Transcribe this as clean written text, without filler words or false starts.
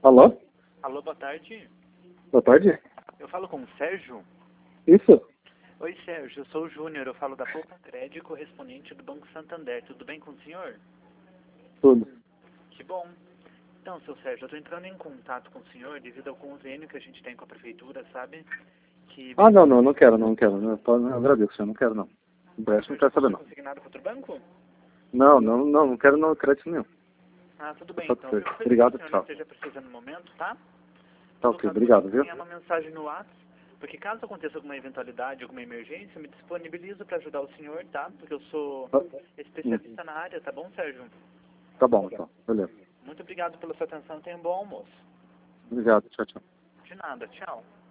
Alô? Alô, boa tarde. Boa tarde? Eu falo com o Sérgio? Isso? Oi, Sérgio, eu sou o Júnior, eu falo da Poupa Crédito, correspondente do Banco Santander. Tudo bem com o senhor? Tudo. Que bom. Então, seu Sérgio, eu estou entrando em contato com o senhor devido ao convênio que a gente tem com a prefeitura, sabe? Que Ah, não quero. Não, agradeço, eu não quero não. O resto não quero saber não. consignado contra o banco? Não quero não crédito nenhum. Ah, tudo bem, Só então. que Eu sei obrigado, que o senhor não tchau. esteja precisando no momento, tá? Tá No ok, caso, obrigado, você viu? tenha uma mensagem no WhatsApp, porque caso aconteça alguma eventualidade, alguma emergência, eu me disponibilizo para ajudar o senhor, tá? Porque eu sou Ah, especialista na área, tá bom, Sérgio? Tá bom, então. Beleza. Muito obrigado pela sua atenção, tenha um bom almoço. Obrigado, tchau, tchau. De nada, tchau.